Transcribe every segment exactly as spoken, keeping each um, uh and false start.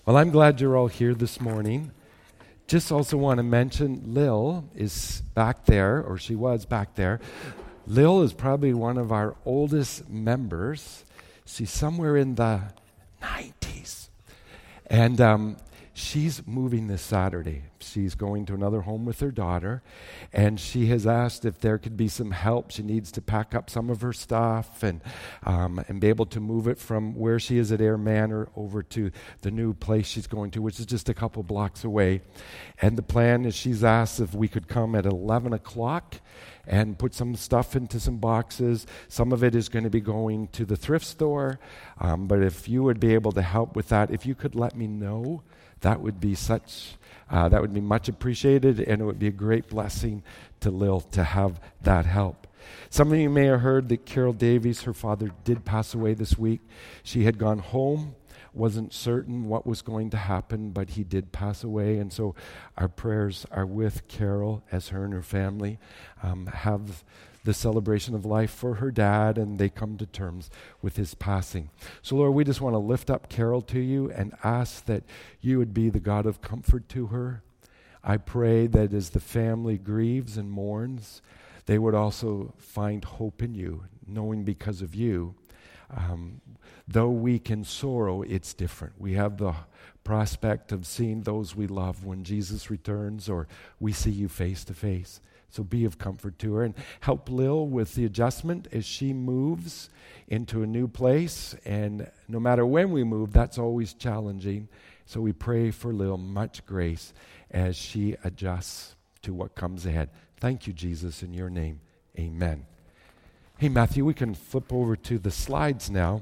Well, I'm glad you're all here this morning. Just also want to mention Lil is back there, or she was back there. Lil is probably one of our oldest members. She's somewhere in the nineties. And um, she's moving this Saturday. She's going to another home with her daughter, and she has asked if there could be some help. She needs to pack up some of her stuff and um, and be able to move it from where she is at Air Manor over to the new place she's going to, which is just a couple blocks away. And the plan is she's asked if we could come at eleven o'clock and put some stuff into some boxes. Some of it is going to be going to the thrift store, um, but if you would be able to help with that, if you could let me know, that would be such, uh, that would be much appreciated, and it would be a great blessing to Lil to have that help. Some of you may have heard that Carol Davies, her father, did pass away this week. She had gone home, wasn't certain what was going to happen, but he did pass away, and so our prayers are with Carol as her and her family um, have the celebration of life for her dad, and they come to terms with his passing. So, Lord, we just want to lift up Carol to you and ask that you would be the God of comfort to her. I pray that as the family grieves and mourns, they would also find hope in you, knowing because of you, um, though we can sorrow, it's different. We have the prospect of seeing those we love when Jesus returns, or we see you face to face. So be of comfort to her, and help Lil with the adjustment as she moves into a new place. And no matter when we move, that's always challenging. So we pray for Lil much grace as she adjusts to what comes ahead. Thank you, Jesus, in your name. Amen. Hey, Matthew, we can flip over to the slides now.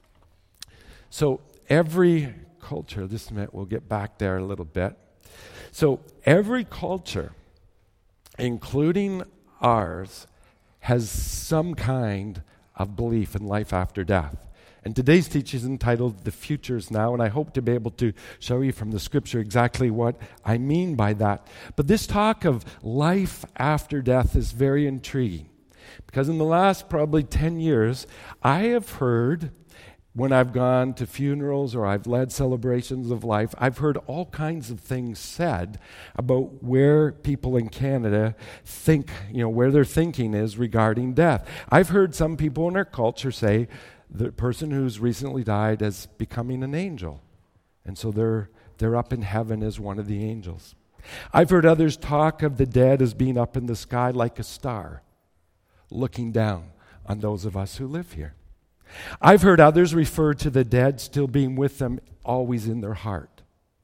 So every culture, just a minute, we'll get back there a little bit. So every culture, including ours, has some kind of belief in life after death. And today's teaching is entitled The Futures Now, and I hope to be able to show you from the scripture exactly what I mean by that. But this talk of life after death is very intriguing, because in the last probably ten years, I have heard, when I've gone to funerals or I've led celebrations of life, I've heard all kinds of things said about where people in Canada think, you know, where their thinking is regarding death. I've heard some people in our culture say the person who's recently died is becoming an angel, and so they're they're up in heaven as one of the angels. I've heard others talk of the dead as being up in the sky like a star, looking down on those of us who live here. I've heard others refer to the dead still being with them, always in their heart.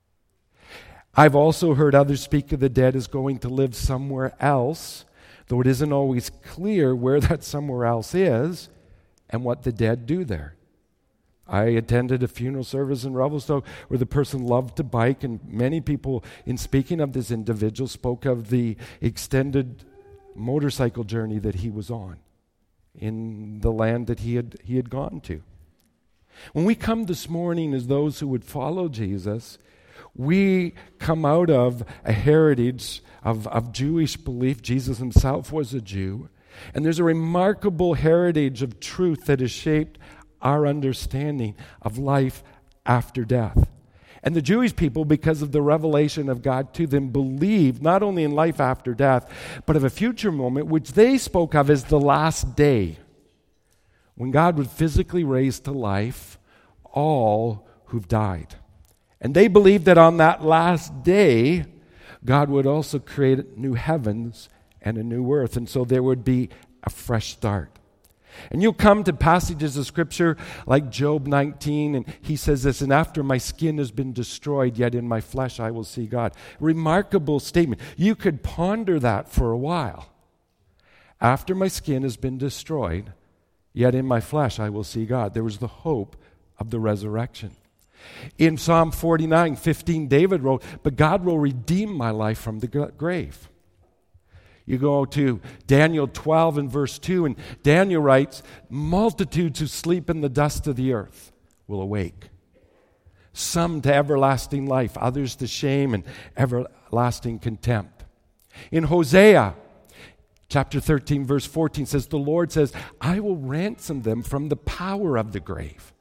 I've also heard others speak of the dead as going to live somewhere else, though it isn't always clear where that somewhere else is and what the dead do there. I attended a funeral service in Revelstoke where the person loved to bike, and many people, in speaking of this individual, spoke of the extended motorcycle journey that he was on in the land that he had he had gone to. When we come this morning as those who would follow Jesus, we come out of a heritage of, of Jewish belief. Jesus himself was a Jew. And there's a remarkable heritage of truth that has shaped our understanding of life after death. And the Jewish people, because of the revelation of God to them, believed not only in life after death, but of a future moment, which they spoke of as the last day, when God would physically raise to life all who've died. And they believed that on that last day, God would also create new heavens and a new earth, and so there would be a fresh start. And you'll come to passages of Scripture like Job nineteen, and he says this, "And after my skin has been destroyed, yet in my flesh I will see God." Remarkable statement. You could ponder that for a while. After my skin has been destroyed, yet in my flesh I will see God. There was the hope of the resurrection. In Psalm forty-nine fifteen, David wrote, "But God will redeem my life from the grave." You go to Daniel twelve and verse two, and Daniel writes, "Multitudes who sleep in the dust of the earth will awake. Some to everlasting life, others to shame and everlasting contempt." In Hosea chapter thirteen, verse fourteen says, "The Lord says, I will ransom them from the power of the grave.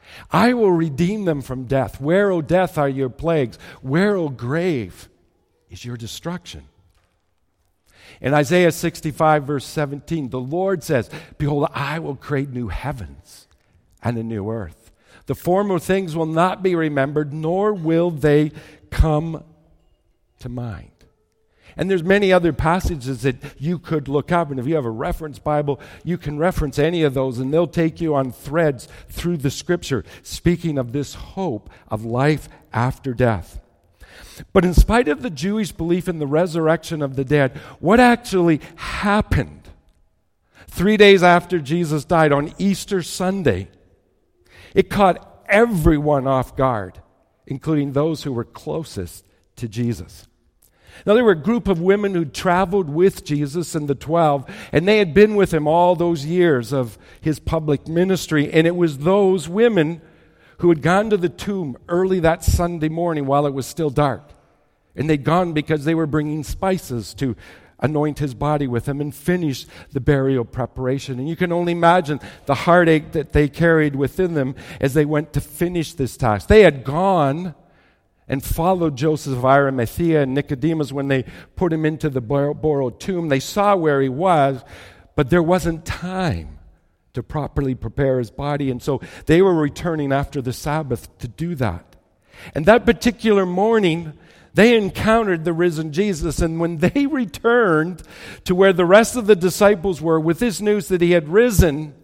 I will redeem them from death. Where, O death, are your plagues? Where, O grave, is your destruction? In Isaiah sixty-five, verse seventeen, the Lord says, behold, I will create new heavens and a new earth. The former things will not be remembered, nor will they come to mind. And there's many other passages that you could look up, and if you have a reference Bible, you can reference any of those, and they'll take you on threads through the Scripture, speaking of this hope of life after death. But in spite of the Jewish belief in the resurrection of the dead, what actually happened three days after Jesus died on Easter Sunday, it caught everyone off guard, including those who were closest to Jesus. Now, there were a group of women who traveled with Jesus and the twelve, and they had been with him all those years of his public ministry, and it was those women who had gone to the tomb early that Sunday morning while it was still dark. And they'd gone because they were bringing spices to anoint his body with them and finish the burial preparation. And you can only imagine the heartache that they carried within them as they went to finish this task. They had gone and followed Joseph of Arimathea and Nicodemus when they put him into the borrowed tomb. They saw where he was, but there wasn't time to properly prepare his body. And so they were returning after the Sabbath to do that. And that particular morning, they encountered the risen Jesus. And when they returned to where the rest of the disciples were with this news that he had risen,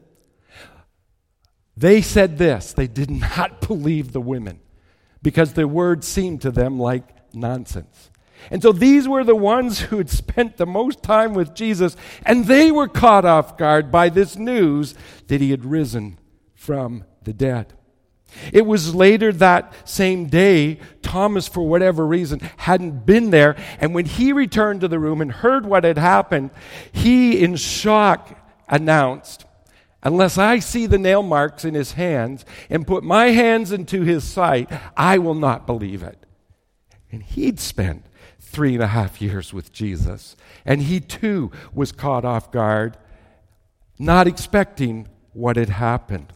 they said this: they did not believe the women, because their words seemed to them like nonsense. And so these were the ones who had spent the most time with Jesus, and they were caught off guard by this news that he had risen from the dead. It was later that same day, Thomas, for whatever reason, hadn't been there, and when he returned to the room and heard what had happened, he, in shock, announced, unless I see the nail marks in his hands and put my hands into his side, I will not believe it. And he'd spent three and a half years with Jesus, and he too was caught off guard, not expecting what had happened.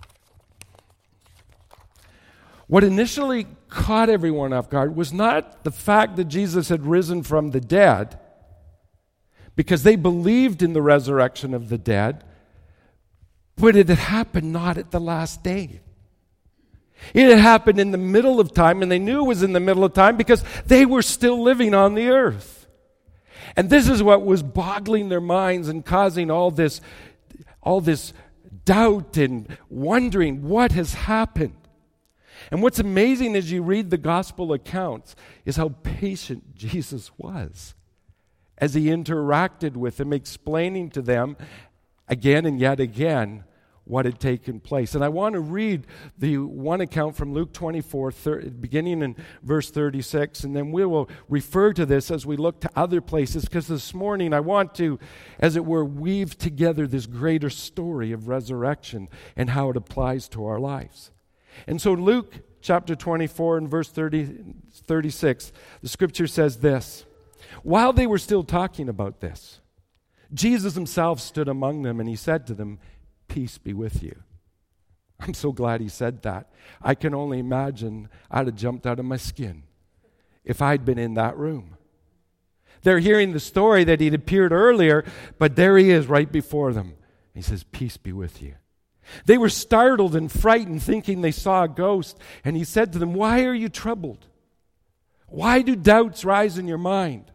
What initially caught everyone off guard was not the fact that Jesus had risen from the dead, because they believed in the resurrection of the dead, but it had happened not at the last day. It had happened in the middle of time, and they knew it was in the middle of time because they were still living on the earth. And this is what was boggling their minds and causing all this, all this doubt and wondering what has happened. And what's amazing as you read the gospel accounts is how patient Jesus was as he interacted with them, explaining to them again and yet again what had taken place. And I want to read the one account from Luke twenty-four, thirty, beginning in verse thirty-six, and then we will refer to this as we look to other places, because this morning I want to, as it were, weave together this greater story of resurrection and how it applies to our lives. And so Luke chapter twenty-four and verse thirty, thirty-six, the scripture says this: while they were still talking about this, Jesus himself stood among them, and he said to them, "Peace be with you." I'm so glad he said that. I can only imagine I'd have jumped out of my skin if I'd been in that room. They're hearing the story that he'd appeared earlier, but there he is right before them. He says, "Peace be with you." They were startled and frightened, thinking they saw a ghost. And he said to them, "Why are you troubled? Why do doubts rise in your mind?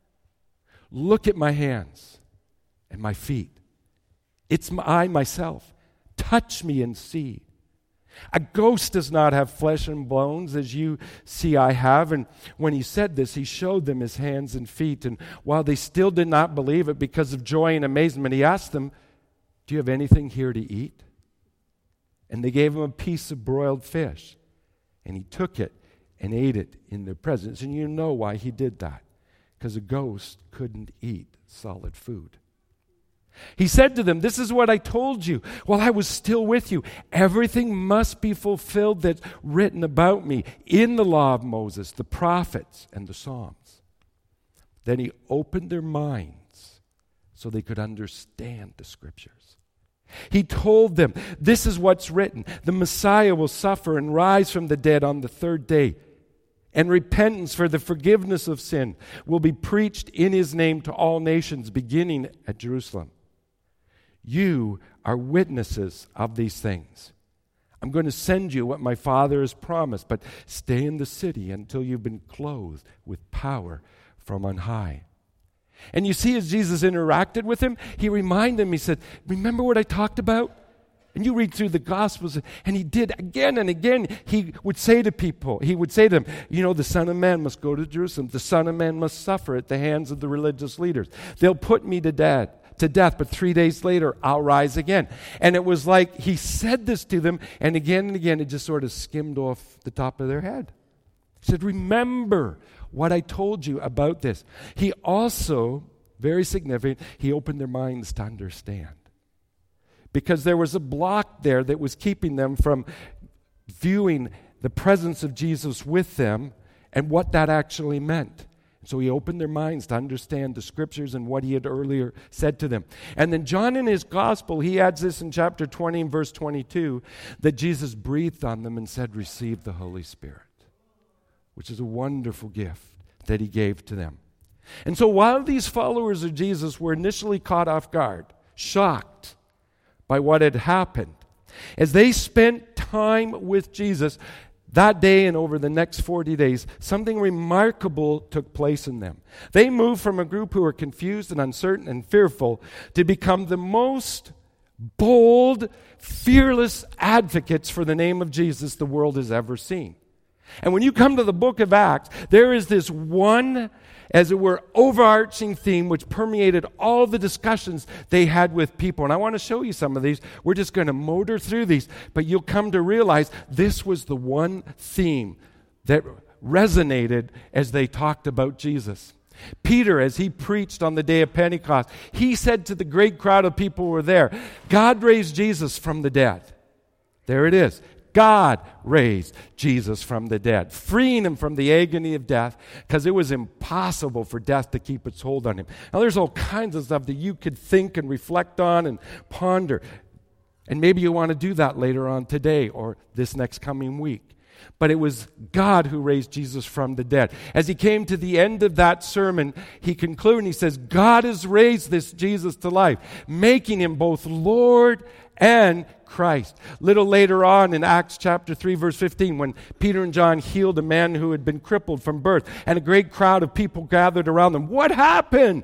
Look at my hands and my feet. It's I myself. Touch me and see. A ghost does not have flesh and bones, as you see I have." And when he said this, he showed them his hands and feet. And while they still did not believe it because of joy and amazement, he asked them, "Do you have anything here to eat?" And they gave him a piece of broiled fish. And he took it and ate it in their presence. And you know why he did that. Because a ghost couldn't eat solid food. He said to them, "This is what I told you while I was still with you. Everything must be fulfilled that's written about me in the law of Moses, the prophets, and the Psalms." Then he opened their minds so they could understand the scriptures. He told them, this is what's written. The Messiah will suffer and rise from the dead on the third day. And repentance for the forgiveness of sin will be preached in his name to all nations, beginning at Jerusalem. You are witnesses of these things. I'm going to send you what my Father has promised, but stay in the city until you've been clothed with power from on high. And you see, as Jesus interacted with him, he reminded him, he said, remember what I talked about? And you read through the Gospels, and he did again and again. He would say to people, he would say to them, you know, the Son of Man must go to Jerusalem. The Son of Man must suffer at the hands of the religious leaders. They'll put me to death, to death, but three days later, I'll rise again. And it was like he said this to them, and again and again, it just sort of skimmed off the top of their head. He said, remember what I told you about this. He also, very significant, he opened their minds to understand. Because there was a block there that was keeping them from viewing the presence of Jesus with them and what that actually meant. So he opened their minds to understand the scriptures and what he had earlier said to them. And then John in his gospel, he adds this in chapter twenty and verse twenty-two, that Jesus breathed on them and said, receive the Holy Spirit, which is a wonderful gift that he gave to them. And so while these followers of Jesus were initially caught off guard, shocked by what had happened, as they spent time with Jesus that day and over the next forty days, something remarkable took place in them. They moved from a group who were confused and uncertain and fearful to become the most bold, fearless advocates for the name of Jesus the world has ever seen. And when you come to the book of Acts, there is this one, as it were, overarching theme which permeated all the discussions they had with people. And I want to show you some of these. We're just going to motor through these, but you'll come to realize this was the one theme that resonated as they talked about Jesus. Peter, as he preached on the day of Pentecost, he said to the great crowd of people who were there, God raised Jesus from the dead. There it is. God raised Jesus from the dead, freeing him from the agony of death, because it was impossible for death to keep its hold on him. Now, there's all kinds of stuff that you could think and reflect on and ponder. And maybe you want to do that later on today or this next coming week. But it was God who raised Jesus from the dead. As he came to the end of that sermon, he concluded and he says, God has raised this Jesus to life, making him both Lord and Christ. Little later on in Acts chapter three, verse fifteen, when Peter and John healed a man who had been crippled from birth, and a great crowd of people gathered around them. What happened?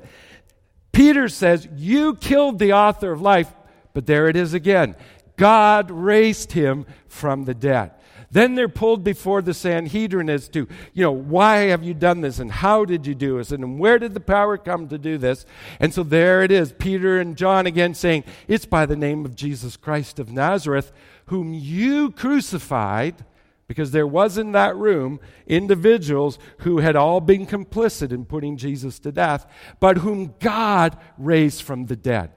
Peter says, you killed the author of life, but there it is again. God raised him from the dead. Then they're pulled before the Sanhedrin as to, you know, why have you done this and how did you do this and where did the power come to do this? And so there it is, Peter and John again saying, it's by the name of Jesus Christ of Nazareth, whom you crucified, because there was in that room individuals who had all been complicit in putting Jesus to death, but whom God raised from the dead.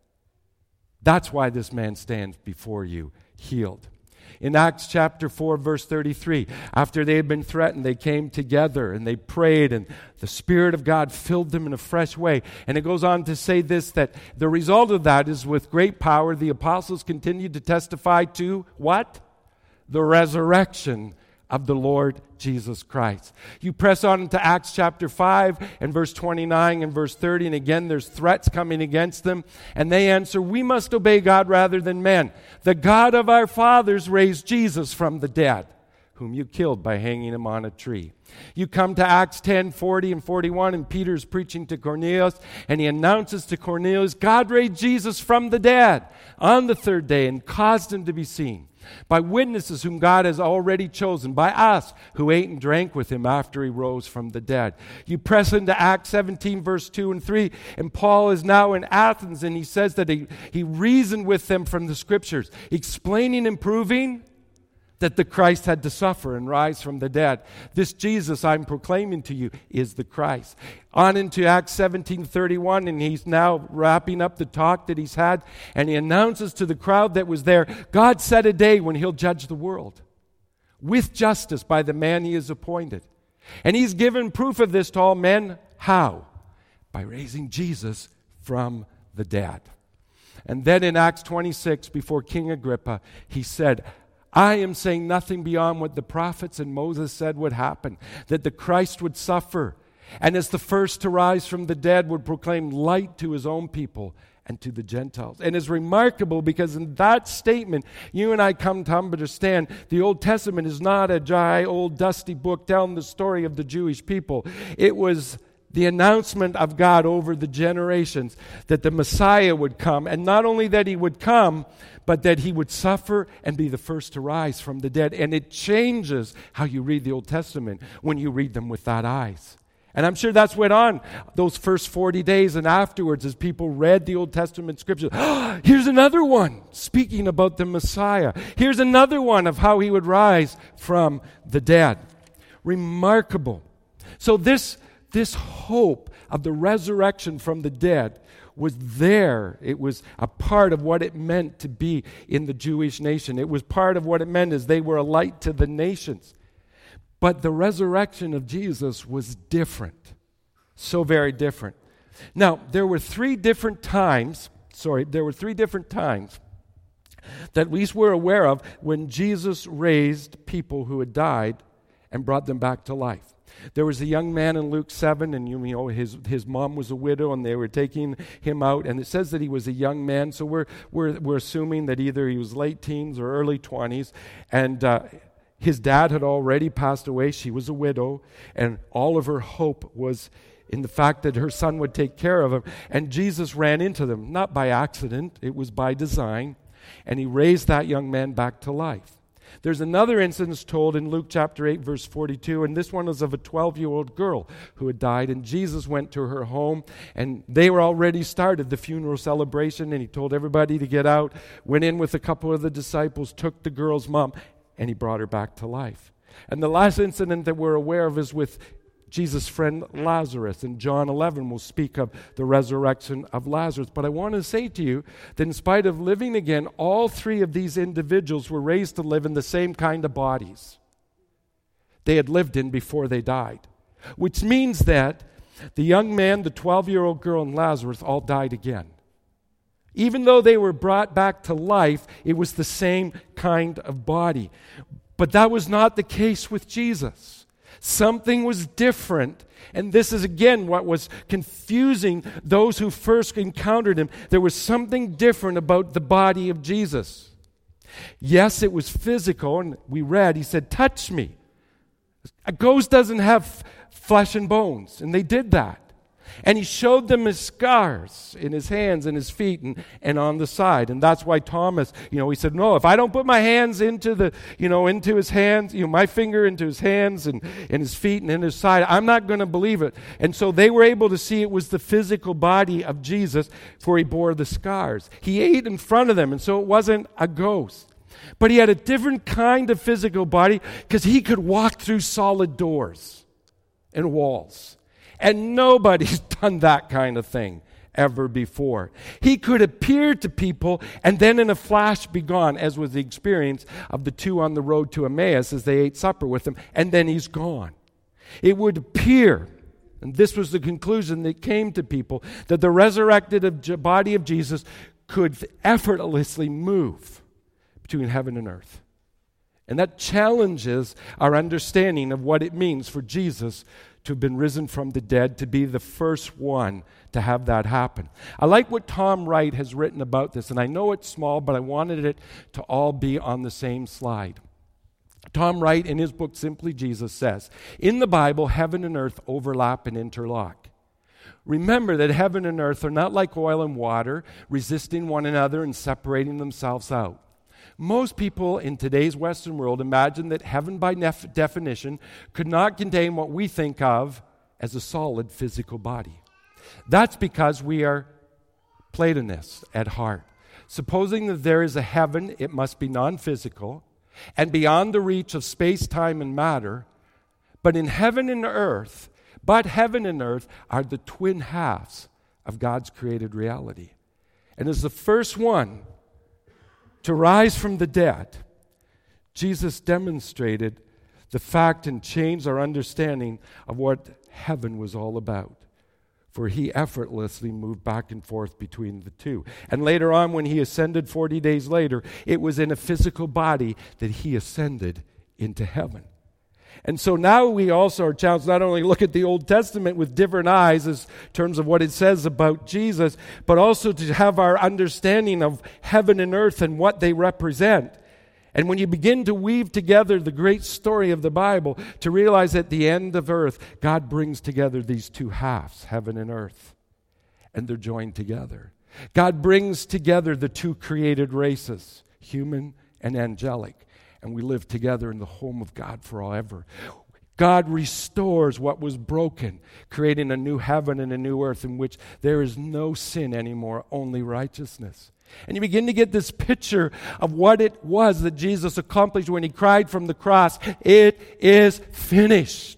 That's why this man stands before you healed. In Acts chapter four, verse thirty-three, after they had been threatened, they came together and they prayed, and the Spirit of God filled them in a fresh way. And it goes on to say this, that the result of that is with great power, the apostles continued to testify to what? The resurrection of the Lord Jesus Christ. You press on into Acts chapter five and verse twenty-nine and verse thirty, and again there's threats coming against them, and they answer, we must obey God rather than men. The God of our fathers raised Jesus from the dead, whom you killed by hanging him on a tree. You come to Acts ten, forty and forty-one, and Peter's preaching to Cornelius, and he announces to Cornelius, God raised Jesus from the dead on the third day and caused him to be seen by witnesses whom God has already chosen, by us who ate and drank with him after he rose from the dead. You press into Acts seventeen, verse two and three, and Paul is now in Athens, and he says that he, he reasoned with them from the scriptures, explaining and proving that the Christ had to suffer and rise from the dead. This Jesus I'm proclaiming to you is the Christ. On into Acts seventeen thirty-one, and he's now wrapping up the talk that he's had, and he announces to the crowd that was there, God set a day when he'll judge the world with justice by the man he has appointed. And he's given proof of this to all men. How? By raising Jesus from the dead. And then in Acts twenty-six, before King Agrippa, he said, I am saying nothing beyond what the prophets and Moses said would happen, that the Christ would suffer, and as the first to rise from the dead would proclaim light to his own people and to the Gentiles. And it's remarkable because in that statement, you and I come to understand the Old Testament is not a dry, old, dusty book telling the story of the Jewish people. It was the announcement of God over the generations that the Messiah would come, and not only that he would come, but that he would suffer and be the first to rise from the dead. And it changes how you read the Old Testament when you read them with that eyes. And I'm sure that's went on those first forty days and afterwards as people read the Old Testament scriptures. Oh, here's another one speaking about the Messiah. Here's another one of how he would rise from the dead. Remarkable. So this, this hope of the resurrection from the dead was there. It was a part of what it meant to be in the Jewish nation. It was part of what it meant as they were a light to the nations. But the resurrection of Jesus was different. So very different. Now, there were three different times, sorry, there were three different times that at least we're aware of when Jesus raised people who had died and brought them back to life. There was a young man in Luke seven, and you know his his mom was a widow, and they were taking him out, and it says that he was a young man, so we're we're we're assuming that either he was late teens or early twenties, and uh, his dad had already passed away. She was a widow, and all of her hope was in the fact that her son would take care of him. And Jesus ran into them, not by accident, it was by design, and he raised that young man back to life. There's another instance told in Luke chapter eight, verse forty-two, and this one was of a twelve-year-old girl who had died, and Jesus went to her home, and they were already started the funeral celebration, and he told everybody to get out, went in with a couple of the disciples, took the girl's mom, and he brought her back to life. And the last incident that we're aware of is with Jesus' friend Lazarus. And John eleven will speak of the resurrection of Lazarus. But I want to say to you that in spite of living again, all three of these individuals were raised to live in the same kind of bodies they had lived in before they died. Which means that the young man, the twelve-year-old girl, and Lazarus all died again. Even though they were brought back to life, it was the same kind of body. But that was not the case with Jesus. Something was different. And this is, again, what was confusing those who first encountered him. There was something different about the body of Jesus. Yes, it was physical. And we read, he said, touch me. A ghost doesn't have flesh and bones. And they did that. And he showed them his scars in his hands and his feet and, and on the side. And that's why Thomas, you know, he said, no, if I don't put my hands into the, you know, into his hands, you know, my finger into his hands and in his feet and in his side, I'm not going to believe it. And so they were able to see it was the physical body of Jesus, for he bore the scars. He ate in front of them, and so it wasn't a ghost. But he had a different kind of physical body because he could walk through solid doors and walls. And nobody's done that kind of thing ever before. He could appear to people and then in a flash be gone, as was the experience of the two on the road to Emmaus as they ate supper with him, and then he's gone. It would appear, and this was the conclusion that came to people, that the resurrected body of Jesus could effortlessly move between heaven and earth. And that challenges our understanding of what it means for Jesus to have been risen from the dead, to be the first one to have that happen. I like what Tom Wright has written about this, and I know it's small, but I wanted it to all be on the same slide. Tom Wright, in his book, Simply Jesus, says, in the Bible, heaven and earth overlap and interlock. Remember that heaven and earth are not like oil and water, resisting one another and separating themselves out. Most people in today's Western world imagine that heaven by nef- definition could not contain what we think of as a solid physical body. That's because we are Platonists at heart. Supposing that there is a heaven, it must be non-physical and beyond the reach of space, time, and matter. But in heaven and earth, but heaven and earth are the twin halves of God's created reality. And as the first one to rise from the dead, Jesus demonstrated the fact and changed our understanding of what heaven was all about. for he effortlessly moved back and forth between the two. And later on, when he ascended forty days later, it was in a physical body that he ascended into heaven. And so now we also are challenged not only look at the Old Testament with different eyes as terms of what it says about Jesus, but also to have our understanding of heaven and earth and what they represent. And when you begin to weave together the great story of the Bible, to realize at the end of earth, God brings together these two halves, heaven and earth, and they're joined together. God brings together the two created races, human and angelic, and we live together in the home of God forever. God restores what was broken, creating a new heaven and a new earth in which there is no sin anymore, only righteousness. And you begin to get this picture of what it was that Jesus accomplished when he cried from the cross, "It is finished."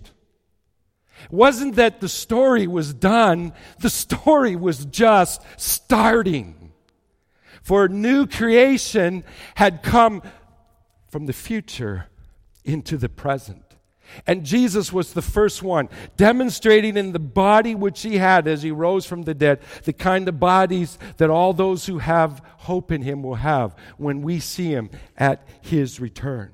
It wasn't that the story was done, the story was just starting. For new creation had come from the future into the present. And Jesus was the first one, demonstrating in the body which he had as he rose from the dead, the kind of bodies that all those who have hope in him will have when we see him at his return.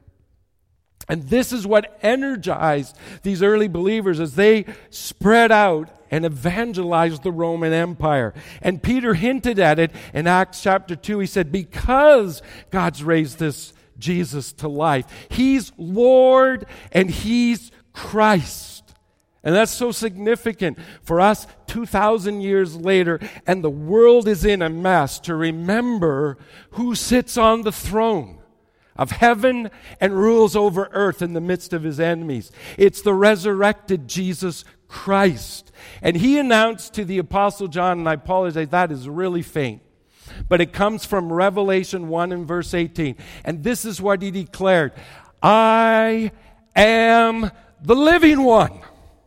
And this is what energized these early believers as they spread out and evangelized the Roman Empire. And Peter hinted at it in Acts chapter two. He said, because God's raised this Jesus to life, he's Lord and he's Christ. And that's so significant for us two thousand years later, and the world is in a mess to remember who sits on the throne of heaven and rules over earth in the midst of his enemies. It's the resurrected Jesus Christ. And he announced to the Apostle John, and I apologize, that is really faint, but it comes from Revelation one and verse eighteen. And this is what he declared: I am the living one,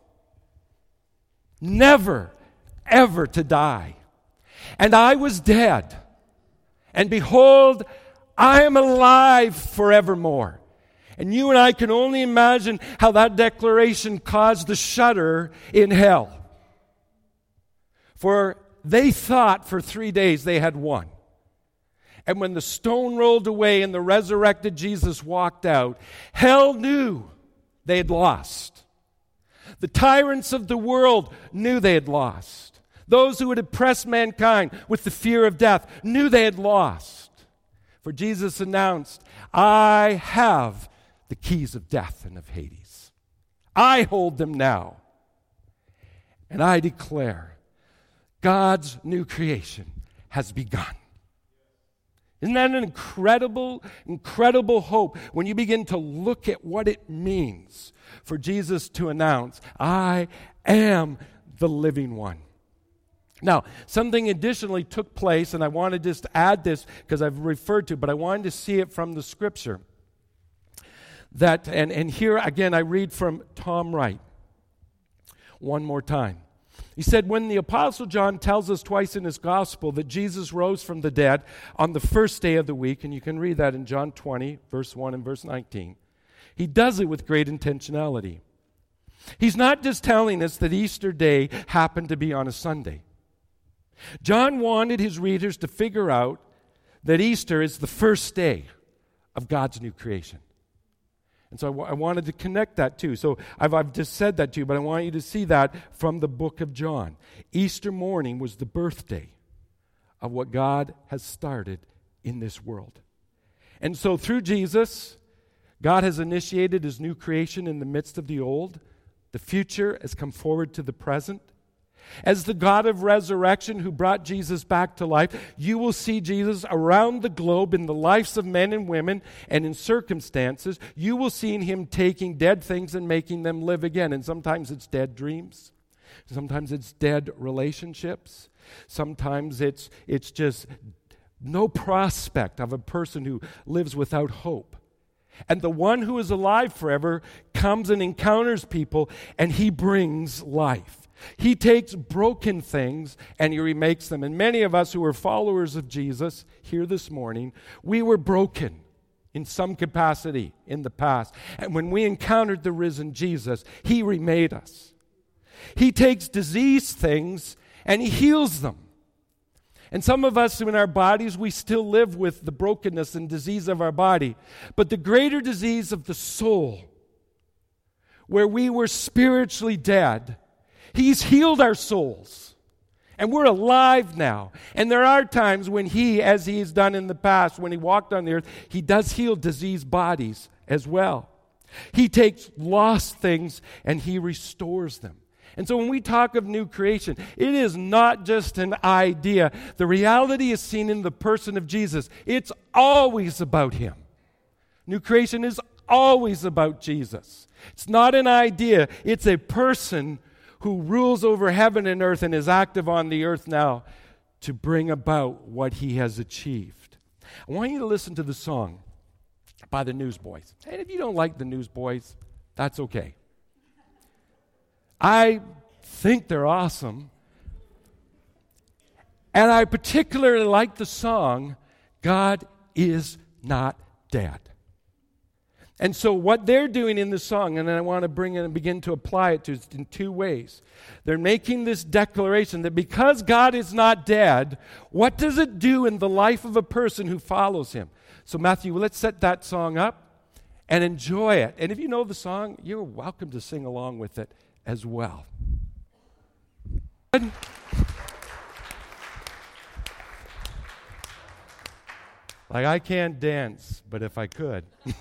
never, ever to die. And I was dead, and behold, I am alive forevermore. And you and I can only imagine how that declaration caused a shudder in hell. For they thought for three days they had won. And when the stone rolled away and the resurrected Jesus walked out, hell knew they had lost. The tyrants of the world knew they had lost. Those who had oppressed mankind with the fear of death knew they had lost. For Jesus announced, I have the keys of death and of Hades. I hold them now. And I declare, God's new creation has begun. Isn't that an incredible, incredible hope when you begin to look at what it means for Jesus to announce, I am the living one. Now, something additionally took place, and I want to just add this because I've referred to, but I wanted to see it from the Scripture. That, and, and here again I read from Tom Wright one more time. He said, when the Apostle John tells us twice in his gospel that Jesus rose from the dead on the first day of the week, and you can read that in John twenty, verse one and verse nineteen, he does it with great intentionality. He's not just telling us that Easter Day happened to be on a Sunday. John wanted his readers to figure out that Easter is the first day of God's new creation. And so I, w- I wanted to connect that too. So I've, I've just said that to you, but I want you to see that from the book of John. Easter morning was the birthday of what God has started in this world. And so through Jesus, God has initiated his new creation in the midst of the old. The future has come forward to the present. As the God of resurrection who brought Jesus back to life, you will see Jesus around the globe in the lives of men and women and in circumstances. You will see him taking dead things and making them live again. And sometimes it's dead dreams. Sometimes it's dead relationships. Sometimes it's, it's just no prospect of a person who lives without hope. And the one who is alive forever comes and encounters people, and he brings life. He takes broken things and he remakes them. And many of us who are followers of Jesus here this morning, we were broken in some capacity in the past. And when we encountered the risen Jesus, he remade us. He takes diseased things and he heals them. And some of us in our bodies, we still live with the brokenness and disease of our body. But the greater disease of the soul, where we were spiritually dead, he's healed our souls. And we're alive now. And there are times when he, as he has done in the past, when he walked on the earth, he does heal diseased bodies as well. He takes lost things and he restores them. And so when we talk of new creation, it is not just an idea. The reality is seen in the person of Jesus. It's always about him. New creation is always about Jesus. It's not an idea. It's a person who rules over heaven and earth and is active on the earth now to bring about what he has achieved. I want you to listen to the song by the Newsboys. And if you don't like the Newsboys, that's okay. I think they're awesome. And I particularly like the song, God is Not Dead. And so what they're doing in the song, and I want to bring in and begin to apply it to in two ways. They're making this declaration that because God is not dead, what does it do in the life of a person who follows him? So Matthew, let's set that song up and enjoy it. And if you know the song, you're welcome to sing along with it as well. Like, I can't dance, but if I could,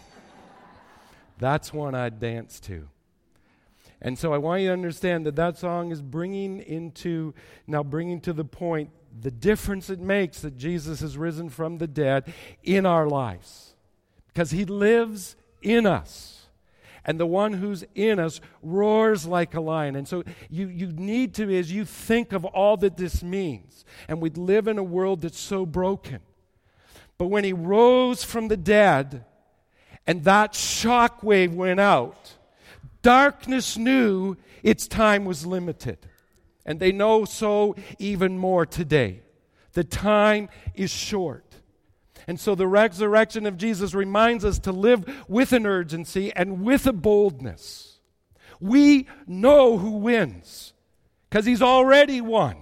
that's one I'd dance to. And so I want you to understand that that song is bringing into, now bringing to the point, the difference it makes that Jesus has risen from the dead in our lives. Because he lives in us. And the one who's in us roars like a lion. And so you, you need to, as you think of all that this means, and we live in a world that's so broken. But when he rose from the dead, and that shockwave went out, darkness knew its time was limited. And they know so even more today. The time is short. And so the resurrection of Jesus reminds us to live with an urgency and with a boldness. We know who wins because he's already won.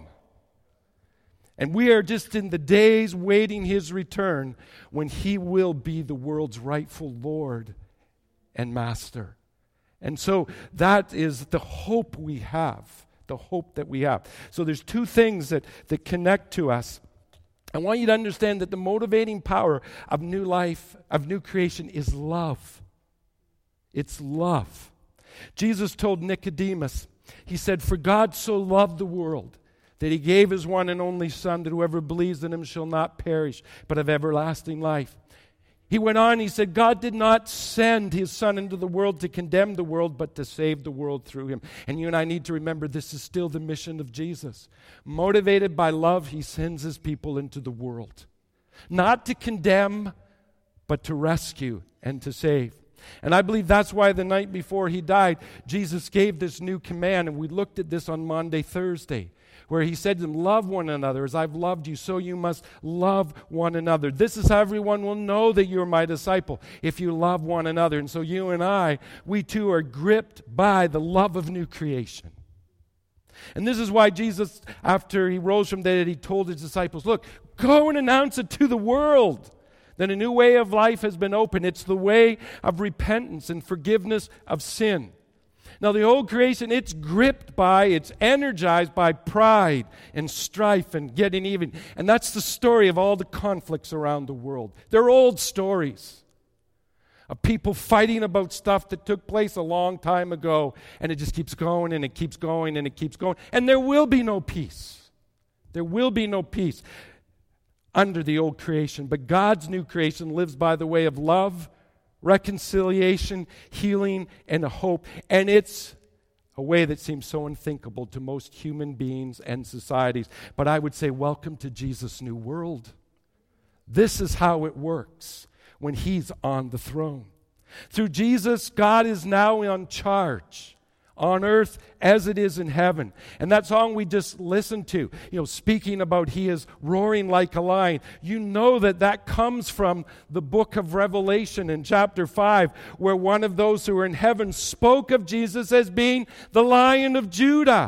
And we are just in the days waiting his return when he will be the world's rightful Lord and Master. And so that is the hope we have, the hope that we have. So there's two things that, that connect to us. I want you to understand that the motivating power of new life, of new creation, is love. It's love. Jesus told Nicodemus, he said, "For God so loved the world that he gave his one and only Son, that whoever believes in him shall not perish, but have everlasting life." He went on, he said, God did not send his Son into the world to condemn the world, but to save the world through him. And you and I need to remember this is still the mission of Jesus. Motivated by love, he sends his people into the world. Not to condemn, but to rescue and to save. And I believe that's why the night before he died, Jesus gave this new command, and we looked at this on Monday, Thursday, where he said to them, love one another as I've loved you, so you must love one another. This is how everyone will know that you're my disciple, if you love one another. And so you and I, we too are gripped by the love of new creation. And this is why Jesus, after he rose from the dead, he told his disciples, look, go and announce it to the world that a new way of life has been opened. It's the way of repentance and forgiveness of sin. Now, the old creation, it's gripped by, it's energized by pride and strife and getting even. And that's the story of all the conflicts around the world. They're old stories of people fighting about stuff that took place a long time ago. And it just keeps going and it keeps going and it keeps going. And there will be no peace. There will be no peace under the old creation. But God's new creation lives by the way of love, reconciliation, healing, and a hope. And it's a way that seems so unthinkable to most human beings and societies. But I would say, welcome to Jesus' new world. This is how it works when he's on the throne. Through Jesus, God is now in charge on earth as it is in heaven. And that song we just listened to, you know, speaking about he is roaring like a lion, you know that that comes from the book of Revelation in chapter five, where one of those who are in heaven spoke of Jesus as being the Lion of Judah,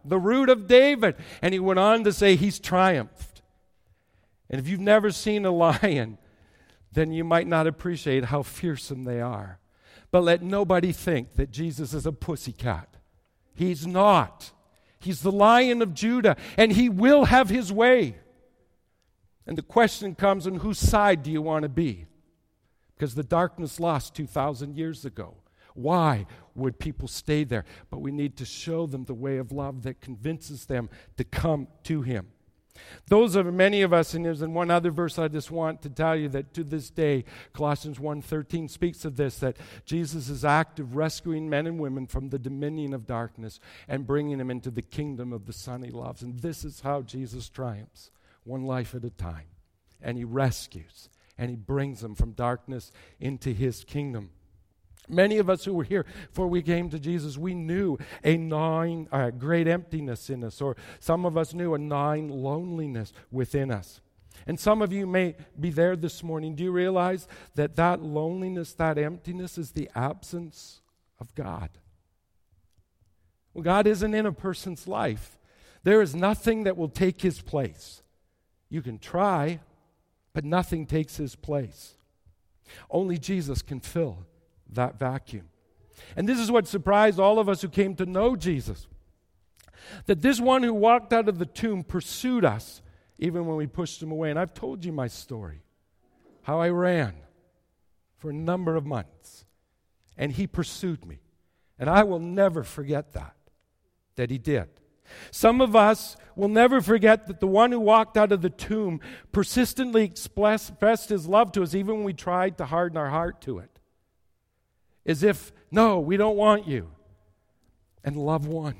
the root of David. And he went on to say he's triumphed. And if you've never seen a lion, then you might not appreciate how fearsome they are. But let nobody think that Jesus is a pussycat. He's not. He's the Lion of Judah, and he will have his way. And the question comes, on whose side do you want to be? Because the darkness lost two thousand years ago. Why would people stay there? But we need to show them the way of love that convinces them to come to him. Those are many of us, and there's in one other verse I just want to tell you that to this day, Colossians one thirteen speaks of this, that Jesus is active rescuing men and women from the dominion of darkness and bringing them into the kingdom of the Son he loves. And this is how Jesus triumphs, one life at a time. And he rescues, and he brings them from darkness into his kingdom. Many of us who were here before we came to Jesus, we knew a gnawing, uh, great emptiness in us, or some of us knew a gnawing loneliness within us. And some of you may be there this morning. Do you realize that that loneliness, that emptiness is the absence of God? Well, God isn't in a person's life. There is nothing that will take his place. You can try, but nothing takes his place. Only Jesus can fill that vacuum. And this is what surprised all of us who came to know Jesus. That this one who walked out of the tomb pursued us even when we pushed him away. And I've told you my story. How I ran for a number of months. And he pursued me. And I will never forget that. That he did. Some of us will never forget that the one who walked out of the tomb persistently expressed his love to us even when we tried to harden our heart to it. As if, no, we don't want you. And love won.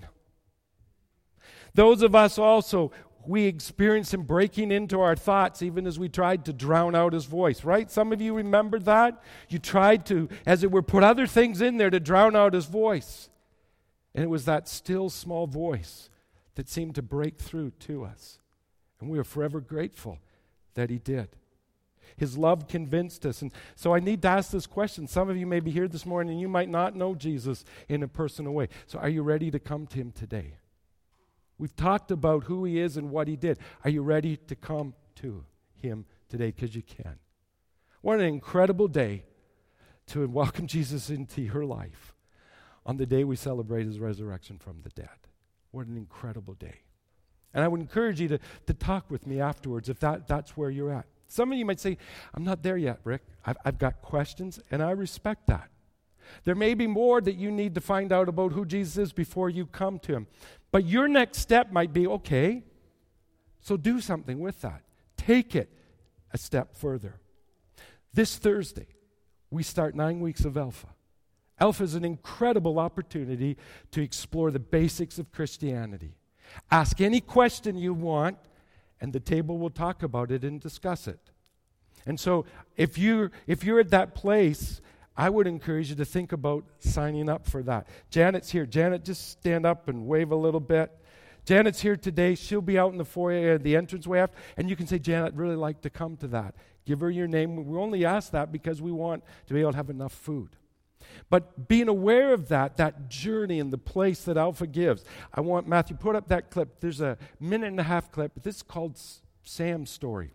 Those of us also, we experienced him breaking into our thoughts even as we tried to drown out his voice, right? Some of you remember that? You tried to, as it were, put other things in there to drown out his voice. And it was that still small voice that seemed to break through to us. And we are forever grateful that he did. His love convinced us. And so I need to ask this question. Some of you may be here this morning and you might not know Jesus in a personal way. So are you ready to come to him today? We've talked about who he is and what he did. Are you ready to come to him today? Because you can. What an incredible day to welcome Jesus into your life on the day we celebrate his resurrection from the dead. What an incredible day. And I would encourage you to, to talk with me afterwards if that, that's where you're at. Some of you might say, I'm not there yet, Rick. I've, I've got questions, and I respect that. There may be more that you need to find out about who Jesus is before you come to him. But your next step might be, okay, so do something with that. Take it a step further. This Thursday, we start nine weeks of Alpha. Alpha is an incredible opportunity to explore the basics of Christianity. Ask any question you want, and the table will talk about it and discuss it. And so if you're, if you're at that place, I would encourage you to think about signing up for that. Janet's here. Janet, just stand up and wave a little bit. Janet's here today. She'll be out in the foyer, the entranceway after, and you can say, Janet, I'd really like to come to that. Give her your name. We only ask that because we want to be able to have enough food. But being aware of that, that journey and the place that Alpha gives. I want Matthew, put up that clip. There's a minute and a half clip. This is called Sam's story.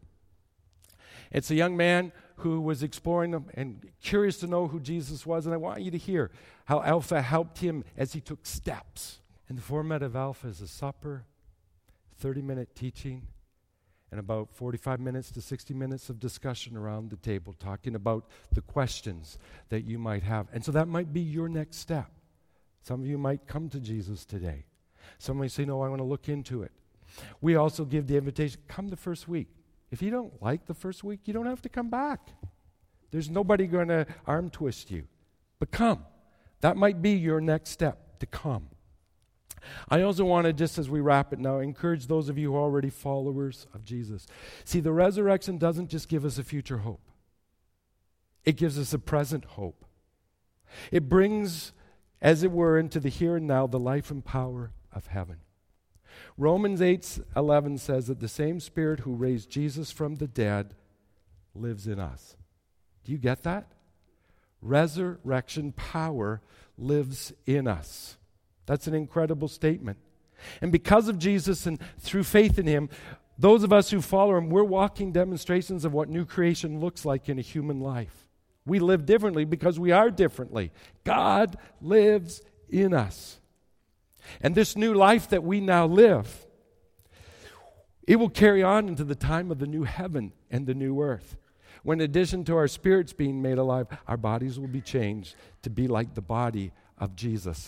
It's a young man who was exploring them and curious to know who Jesus was. And I want you to hear how Alpha helped him as he took steps. And the format of Alpha is a supper, thirty-minute teaching, and about forty-five minutes to sixty minutes of discussion around the table, talking about the questions that you might have. And so that might be your next step. Some of you might come to Jesus today. Some might say, no, I want to look into it. We also give the invitation, come the first week. If you don't like the first week, you don't have to come back. There's nobody going to arm twist you. But come. That might be your next step, to come. I also want to, just as we wrap it now, encourage those of you who are already followers of Jesus. See, the resurrection doesn't just give us a future hope. It gives us a present hope. It brings, as it were, into the here and now, the life and power of heaven. Romans eight eleven says that the same Spirit who raised Jesus from the dead lives in us. Do you get that? Resurrection power lives in us. That's an incredible statement. And because of Jesus and through faith in him, those of us who follow him, we're walking demonstrations of what new creation looks like in a human life. We live differently because we are differently. God lives in us. And this new life that we now live, it will carry on into the time of the new heaven and the new earth, when in addition to our spirits being made alive, our bodies will be changed to be like the body of Jesus.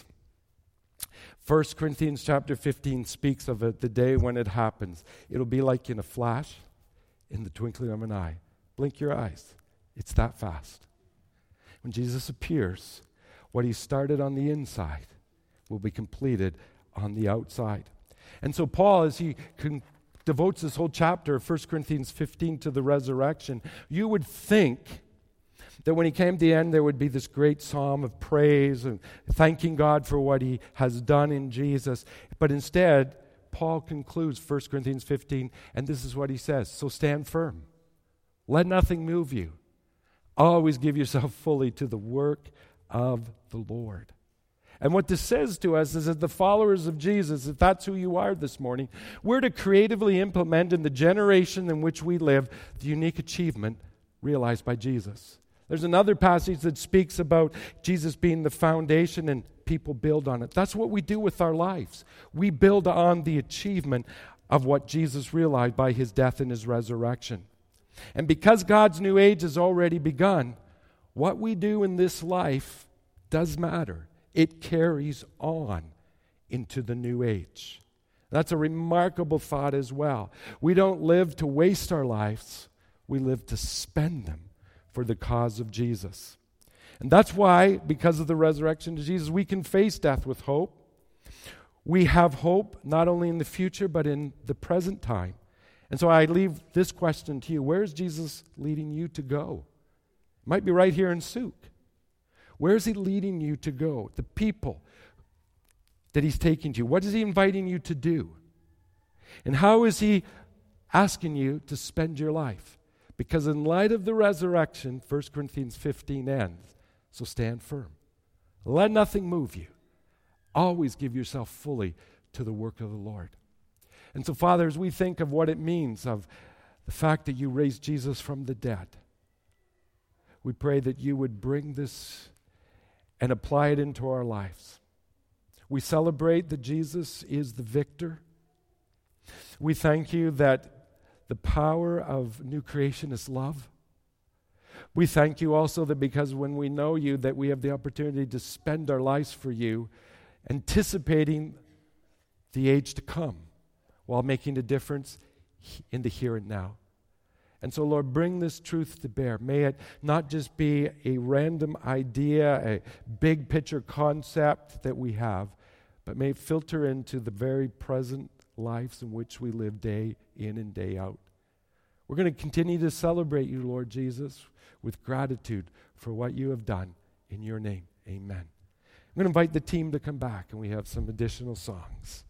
First Corinthians chapter fifteen speaks of it, the day when it happens. It'll be like in a flash, in the twinkling of an eye. Blink your eyes. It's that fast. When Jesus appears, what he started on the inside will be completed on the outside. And so Paul, as he con- devotes this whole chapter of First Corinthians fifteen to the resurrection, you would think that when he came to the end, there would be this great psalm of praise and thanking God for what he has done in Jesus. But instead, Paul concludes First Corinthians fifteen, and this is what he says: so stand firm. Let nothing move you. Always give yourself fully to the work of the Lord. And what this says to us is that the followers of Jesus, if that's who you are this morning, we're to creatively implement in the generation in which we live the unique achievement realized by Jesus. There's another passage that speaks about Jesus being the foundation and people build on it. That's what we do with our lives. We build on the achievement of what Jesus realized by his death and his resurrection. And because God's new age has already begun, what we do in this life does matter. It carries on into the new age. That's a remarkable thought as well. We don't live to waste our lives. We live to spend them for the cause of Jesus. And that's why, because of the resurrection of Jesus, we can face death with hope. We have hope not only in the future, but in the present time. And so I leave this question to you. Where is Jesus leading you to go? It might be right here in Souk. Where is he leading you to go? The people that he's taking to you. What is he inviting you to do? And how is he asking you to spend your life? Because in light of the resurrection, First Corinthians fifteen ends. So stand firm. Let nothing move you. Always give yourself fully to the work of the Lord. And so, Father, as we think of what it means of the fact that you raised Jesus from the dead, we pray that you would bring this and apply it into our lives. We celebrate that Jesus is the victor. We thank you that the power of new creation is love. We thank you also that because when we know you, that we have the opportunity to spend our lives for you, anticipating the age to come, while making a difference in the here and now. And so, Lord, bring this truth to bear. May it not just be a random idea, a big picture concept that we have, but may it filter into the very present lives in which we live day in and day out. We're going to continue to celebrate you, Lord Jesus, with gratitude for what you have done. In your name, amen. I'm going to invite the team to come back, and we have some additional songs.